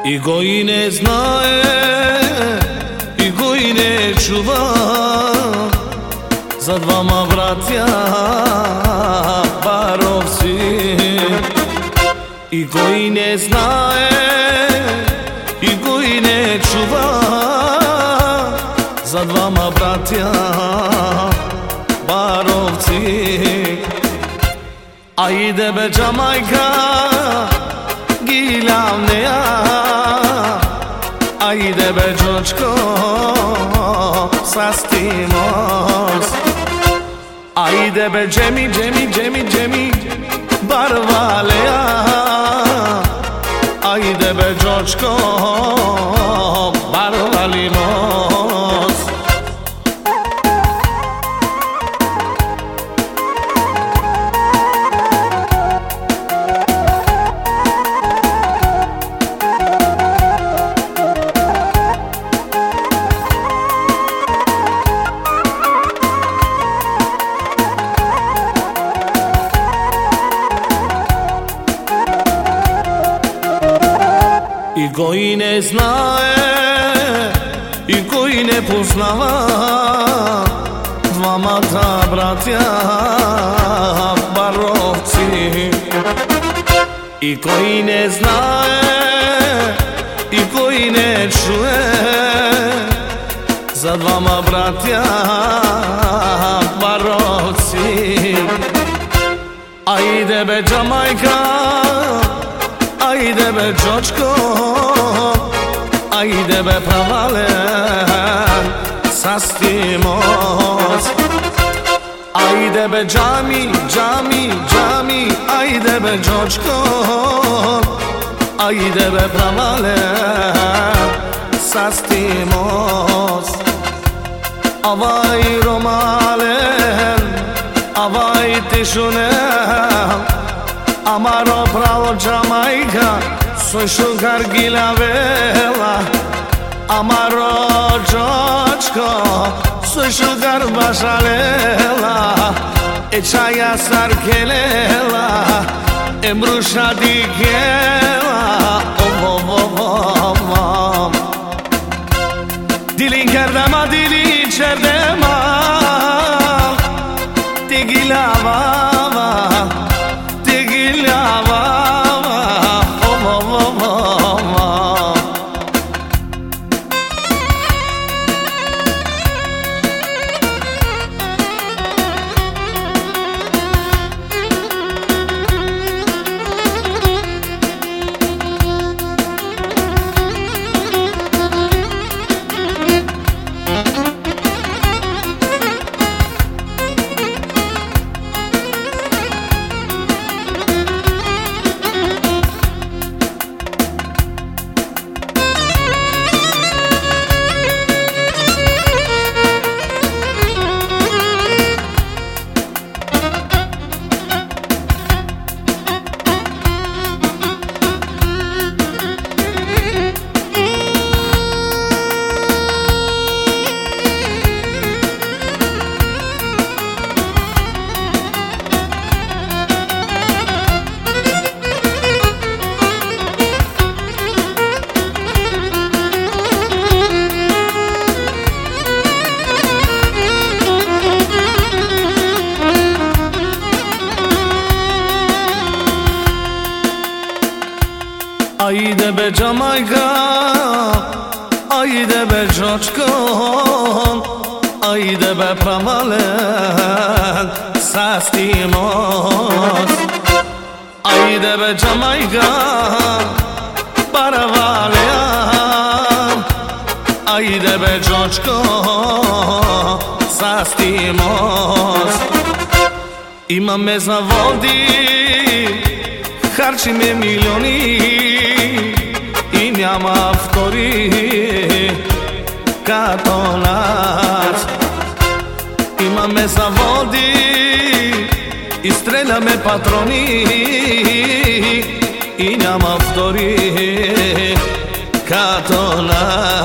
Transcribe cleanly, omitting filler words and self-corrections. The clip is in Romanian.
I koji ne znaje, i koji ne čuva, za dvama bratja barovci. I koji ne znaje, i koji ne čuva, za dvama bratja barovci. Ajde be Jamajka, Gilavneja, ajde be Đočko, Sastimos. Ajde be Džemi, Barvaleja, ajde be Đočko, Barvalimos. I koji ne znaje, i koji ne poznava, dvama ta bratja barovci. I koji ne znaje, i koji ne čuje, za dvama bratja barovci. Ajde be Jamajka, ajde be Đočko, ajde be Pravalen, Sastimos. Ajde be Džami, ajde be Đočko, ajde be Pravalen, Sastimos. Avaj Romalen, avaj Tišunen, amaro pravo Jamajka, soj šugar Gilavela. Amaro Đočko, soj šugar Bašalela. E čaja Sarkelela, e mbruša Dikela. Dilin kerdema, dilin çerdema, te Gilava, ajde be Jamajka, ajde be Đočko, ajde be Pravalen, Sastimos. Ajde be Jamajka, Barvaleja, ajde be Đočko, Sastimos. Ima me zavodi, харчи ме милиони и няма втори като нас. Имаме заводи и стреляме патрони и няма втори като нас.